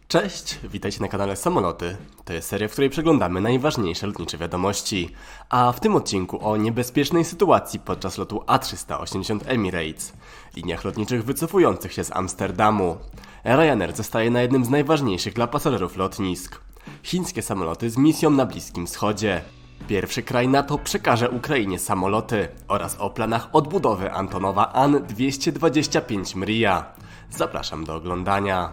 Cześć, witajcie na kanale Samoloty. To jest seria, w której przeglądamy najważniejsze lotnicze wiadomości. A w tym odcinku o niebezpiecznej sytuacji podczas lotu A380 Emirates, liniach lotniczych wycofujących się z Amsterdamu. Ryanair zostaje na jednym z najważniejszych dla pasażerów lotnisk. Chińskie samoloty z misją na Bliskim Wschodzie. Pierwszy kraj NATO przekaże Ukrainie samoloty oraz o planach odbudowy Antonowa An-225 Mriya. Zapraszam do oglądania.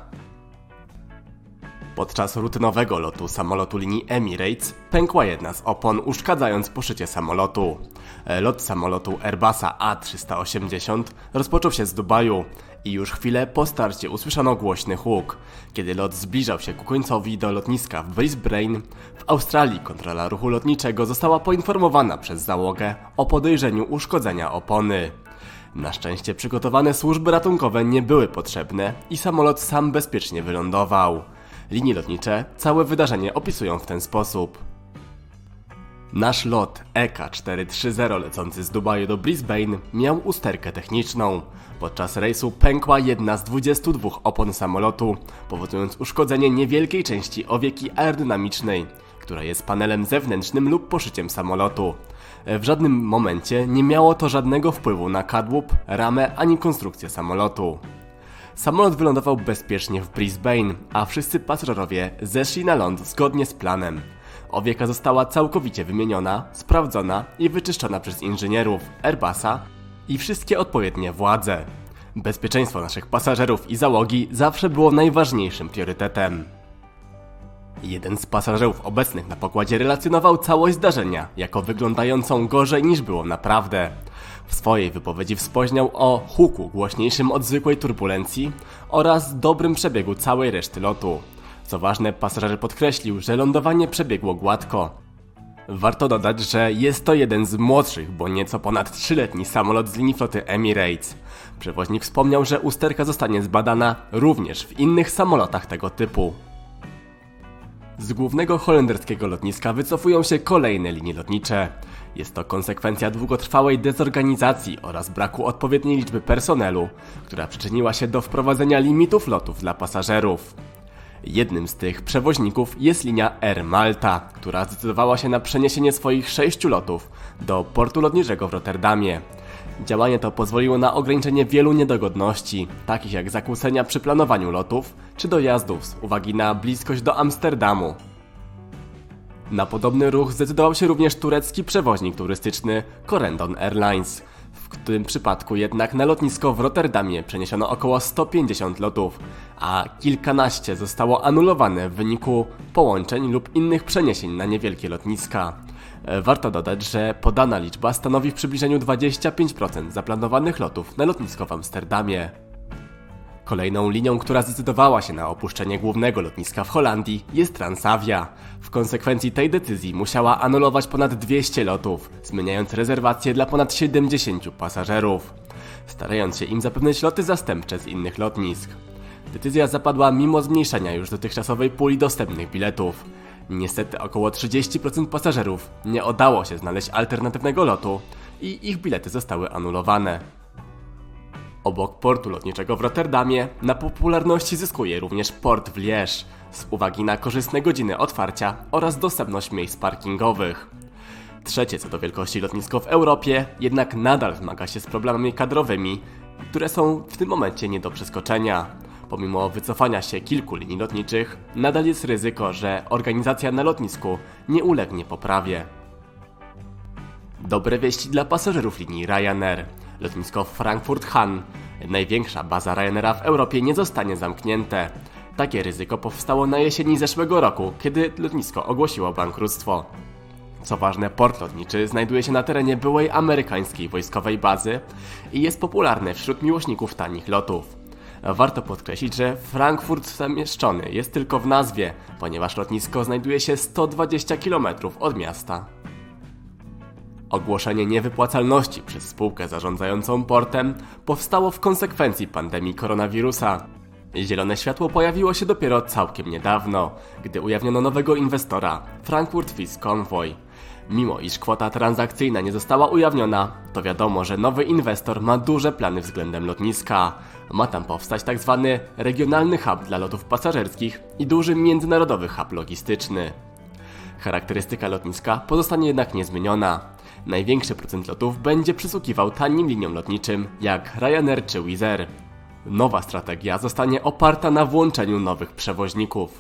Podczas rutynowego lotu samolotu linii Emirates pękła jedna z opon, uszkadzając poszycie samolotu. Lot samolotu Airbusa A380 rozpoczął się z Dubaju i już chwilę po starcie usłyszano głośny huk. Kiedy lot zbliżał się ku końcowi do lotniska w Brisbane, w Australii kontrola ruchu lotniczego została poinformowana przez załogę o podejrzeniu uszkodzenia opony. Na szczęście przygotowane służby ratunkowe nie były potrzebne i samolot sam bezpiecznie wylądował. Linie lotnicze całe wydarzenie opisują w ten sposób. Nasz lot EK430 lecący z Dubaju do Brisbane miał usterkę techniczną. Podczas rejsu pękła jedna z 22 opon samolotu, powodując uszkodzenie niewielkiej części owieki aerodynamicznej, która jest panelem zewnętrznym lub poszyciem samolotu. W żadnym momencie nie miało to żadnego wpływu na kadłub, ramę ani konstrukcję samolotu. Samolot wylądował bezpiecznie w Brisbane, a wszyscy pasażerowie zeszli na ląd zgodnie z planem. Owieka została całkowicie wymieniona, sprawdzona i wyczyszczona przez inżynierów Airbusa i wszystkie odpowiednie władze. Bezpieczeństwo naszych pasażerów i załogi zawsze było najważniejszym priorytetem. Jeden z pasażerów obecnych na pokładzie relacjonował całość zdarzenia jako wyglądającą gorzej niż było naprawdę. W swojej wypowiedzi wspomniał o huku głośniejszym od zwykłej turbulencji oraz dobrym przebiegu całej reszty lotu. Co ważne, pasażer podkreślił, że lądowanie przebiegło gładko. Warto dodać, że jest to jeden z młodszych, bo nieco ponad 3-letni samolot z linii floty Emirates. Przewoźnik wspomniał, że usterka zostanie zbadana również w innych samolotach tego typu. Z głównego holenderskiego lotniska wycofują się kolejne linie lotnicze. Jest to konsekwencja długotrwałej dezorganizacji oraz braku odpowiedniej liczby personelu, która przyczyniła się do wprowadzenia limitów lotów dla pasażerów. Jednym z tych przewoźników jest linia Air Malta, która zdecydowała się na przeniesienie swoich 6 lotów do portu lotniczego w Rotterdamie. Działanie to pozwoliło na ograniczenie wielu niedogodności, takich jak zakłócenia przy planowaniu lotów czy dojazdów z uwagi na bliskość do Amsterdamu. Na podobny ruch zdecydował się również turecki przewoźnik turystyczny Corendon Airlines. W tym przypadku jednak na lotnisko w Rotterdamie przeniesiono około 150 lotów, a kilkanaście zostało anulowane w wyniku połączeń lub innych przeniesień na niewielkie lotniska. Warto dodać, że podana liczba stanowi w przybliżeniu 25% zaplanowanych lotów na lotnisko w Amsterdamie. Kolejną linią, która zdecydowała się na opuszczenie głównego lotniska w Holandii, jest Transavia. W konsekwencji tej decyzji musiała anulować ponad 200 lotów, zmieniając rezerwacje dla ponad 70 pasażerów, starając się im zapewnić loty zastępcze z innych lotnisk. Decyzja zapadła mimo zmniejszenia już dotychczasowej puli dostępnych biletów. Niestety około 30% pasażerów nie udało się znaleźć alternatywnego lotu i ich bilety zostały anulowane. Obok portu lotniczego w Rotterdamie na popularności zyskuje również port w Liège z uwagi na korzystne godziny otwarcia oraz dostępność miejsc parkingowych. Trzecie co do wielkości lotnisko w Europie jednak nadal zmaga się z problemami kadrowymi, które są w tym momencie nie do przeskoczenia. Pomimo wycofania się kilku linii lotniczych, nadal jest ryzyko, że organizacja na lotnisku nie ulegnie poprawie. Dobre wieści dla pasażerów linii Ryanair. Lotnisko Frankfurt-Hahn, największa baza Ryanaira w Europie, nie zostanie zamknięte. Takie ryzyko powstało na jesieni zeszłego roku, kiedy lotnisko ogłosiło bankructwo. Co ważne, port lotniczy znajduje się na terenie byłej amerykańskiej wojskowej bazy i jest popularny wśród miłośników tanich lotów. Warto podkreślić, że Frankfurt zamieszczony jest tylko w nazwie, ponieważ lotnisko znajduje się 120 km od miasta. Ogłoszenie niewypłacalności przez spółkę zarządzającą portem powstało w konsekwencji pandemii koronawirusa. Zielone światło pojawiło się dopiero całkiem niedawno, gdy ujawniono nowego inwestora, Frankfurt Swiss Convoy. Mimo iż kwota transakcyjna nie została ujawniona, to wiadomo, że nowy inwestor ma duże plany względem lotniska. Ma tam powstać tzw. regionalny hub dla lotów pasażerskich i duży międzynarodowy hub logistyczny. Charakterystyka lotniska pozostanie jednak niezmieniona. Największy procent lotów będzie przysługiwał tanim liniom lotniczym jak Ryanair czy Wizz Air. Nowa strategia zostanie oparta na włączeniu nowych przewoźników.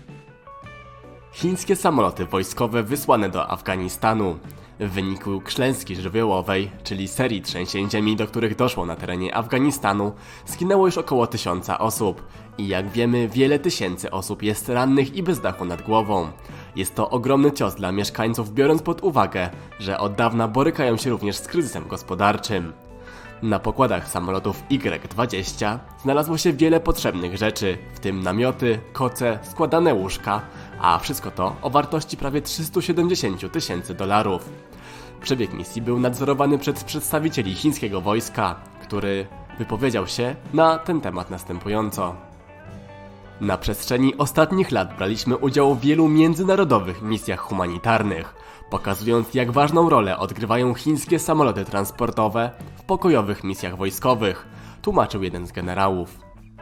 Chińskie samoloty wojskowe wysłane do Afganistanu. W wyniku klęski żywiołowej, czyli serii trzęsień ziemi, do których doszło na terenie Afganistanu, zginęło już około 1000 osób i jak wiemy, wiele tysięcy osób jest rannych i bez dachu nad głową. Jest to ogromny cios dla mieszkańców, biorąc pod uwagę, że od dawna borykają się również z kryzysem gospodarczym. Na pokładach samolotów Y-20 znalazło się wiele potrzebnych rzeczy, w tym namioty, koce, składane łóżka, a wszystko to o wartości prawie $370 000. Przebieg misji był nadzorowany przez przedstawicieli chińskiego wojska, który wypowiedział się na ten temat następująco. Na przestrzeni ostatnich lat braliśmy udział w wielu międzynarodowych misjach humanitarnych, pokazując jak ważną rolę odgrywają chińskie samoloty transportowe w pokojowych misjach wojskowych, tłumaczył jeden z generałów.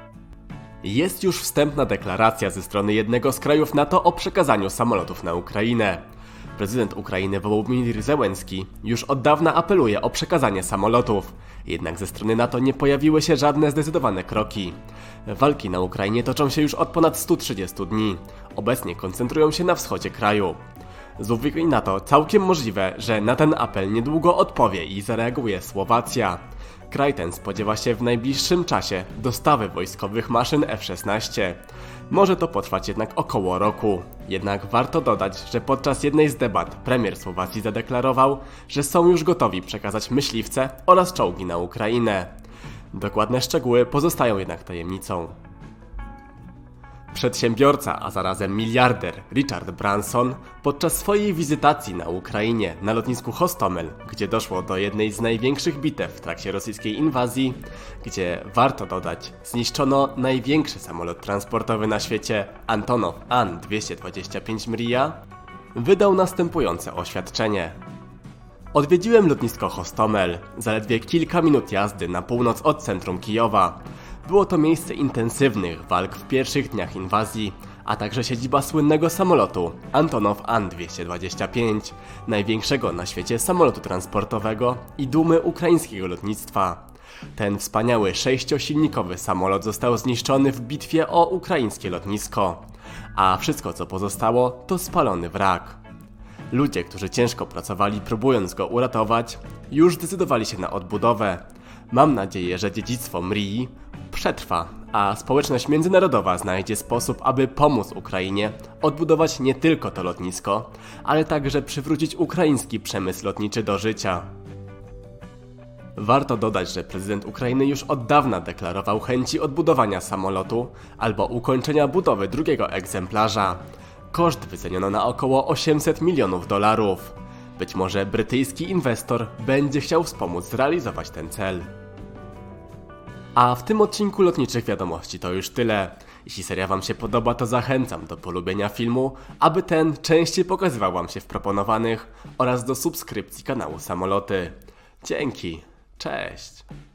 Jest już wstępna deklaracja ze strony jednego z krajów NATO o przekazaniu samolotów na Ukrainę. Prezydent Ukrainy Wołodymyr Zełenski już od dawna apeluje o przekazanie samolotów, jednak ze strony NATO nie pojawiły się żadne zdecydowane kroki. Walki na Ukrainie toczą się już od ponad 130 dni. Obecnie koncentrują się na wschodzie kraju. Z uwagi na to całkiem możliwe, że na ten apel niedługo odpowie i zareaguje Słowacja. Kraj ten spodziewa się w najbliższym czasie dostawy wojskowych maszyn F-16. Może to potrwać jednak około roku. Jednak warto dodać, że podczas jednej z debat premier Słowacji zadeklarował, że są już gotowi przekazać myśliwce oraz czołgi na Ukrainę. Dokładne szczegóły pozostają jednak tajemnicą. Przedsiębiorca, a zarazem miliarder Richard Branson podczas swojej wizytacji na Ukrainie na lotnisku Hostomel, gdzie doszło do jednej z największych bitew w trakcie rosyjskiej inwazji, gdzie warto dodać zniszczono największy samolot transportowy na świecie Antonov An-225 Mriya, wydał następujące oświadczenie. Odwiedziłem lotnisko Hostomel, zaledwie kilka minut jazdy na północ od centrum Kijowa. Było to miejsce intensywnych walk w pierwszych dniach inwazji, a także siedziba słynnego samolotu Antonov An-225, największego na świecie samolotu transportowego i dumy ukraińskiego lotnictwa. Ten wspaniały 6-silnikowy samolot został zniszczony w bitwie o ukraińskie lotnisko, a wszystko co pozostało to spalony wrak. Ludzie, którzy ciężko pracowali próbując go uratować, już zdecydowali się na odbudowę. Mam nadzieję, że dziedzictwo Mrii przetrwa, a społeczność międzynarodowa znajdzie sposób, aby pomóc Ukrainie odbudować nie tylko to lotnisko, ale także przywrócić ukraiński przemysł lotniczy do życia. Warto dodać, że prezydent Ukrainy już od dawna deklarował chęci odbudowania samolotu albo ukończenia budowy drugiego egzemplarza. Koszt wyceniono na około $800 milionów. Być może brytyjski inwestor będzie chciał wspomóc zrealizować ten cel. A w tym odcinku Lotniczych Wiadomości to już tyle. Jeśli seria Wam się podoba, to zachęcam do polubienia filmu, aby ten częściej pokazywał Wam się w proponowanych oraz do subskrypcji kanału Samoloty. Dzięki, cześć!